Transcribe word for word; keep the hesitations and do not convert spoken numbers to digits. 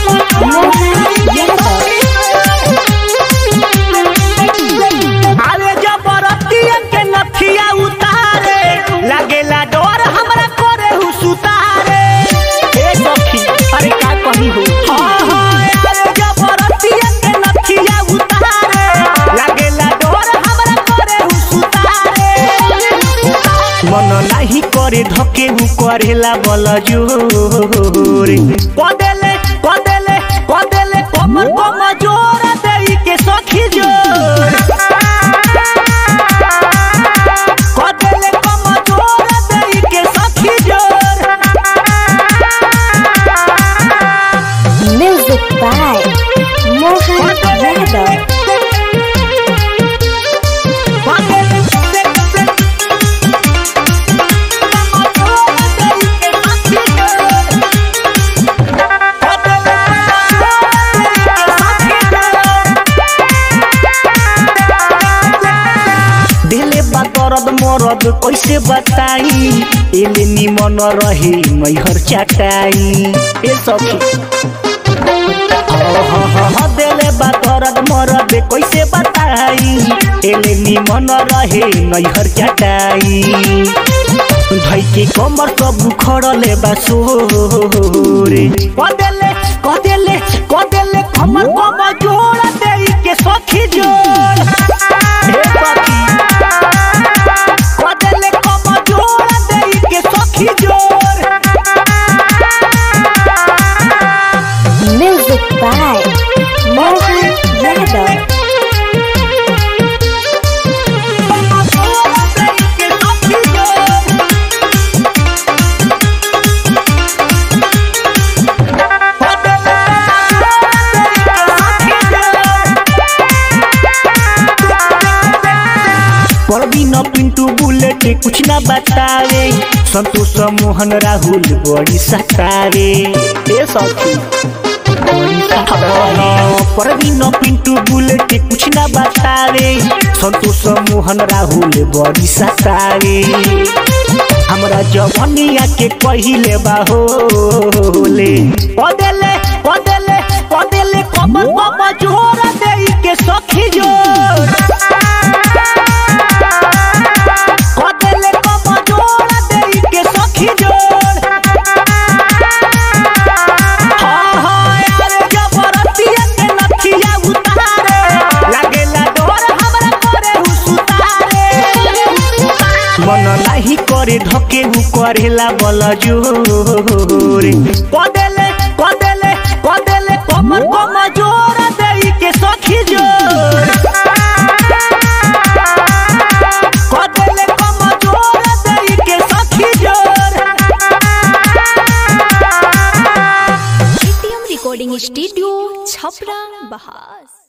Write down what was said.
अरे जबरतिया के नथिया उतारे लागेला डर हमरा करे हु सुतारे ए सखी अरे का कही हो हां हां अरे जबरतिया के नथिया उतारे लागेला डर हमरा करे हु सुतारे मन नाही करे धके हु करेला बल जोरे कदेले कदेले कदेले कमर कम जोर देई के सखी जोर कदेले कम जोर देई के सखी जोर Music by Mohan Yadav. दर्द मरद कैसे बताई एले निमन रहे मैहर चटाई ए सखी देले बा दर्द मरद कैसे बताई एले निमन रहे मैहर चटाई भाई के कमर सब खड़ले बा सोरे कदेले कदेले कदेले कमर कम जोड़ देई के सखी जोड़ हे सखी कदेले कम जोड़ देई के सखी जोड़ Music by Mohan Yadav. Parveen Pintu bullet कुछ ना बतावे संतोष मोहन राहुल बड़ी सतावे ए सखी बड़ी सतावे परवीन पिंटू बुलेट कुछ ना बतावे संतोष मोहन राहुल बड़ी सतावे हमरा जवानिया के पहिले बाहोले कदेले कदेले कदेले कमर कम जोर देई के सखी जोर कदेले कम जोर देई के सखी जोर हां हां अरे जबरतिया के नथिया उतारे लागेला डर हमरा करे हु सुतारे मन नाही करे धके हु करेला बल जोरे कदेले कदेले कदेले कमर कम जोर देई के सखी जोर कदेले कम जोर देई के सखी जोर एटीएम रिकॉर्डिंग स्टूडियो छपरा बहास।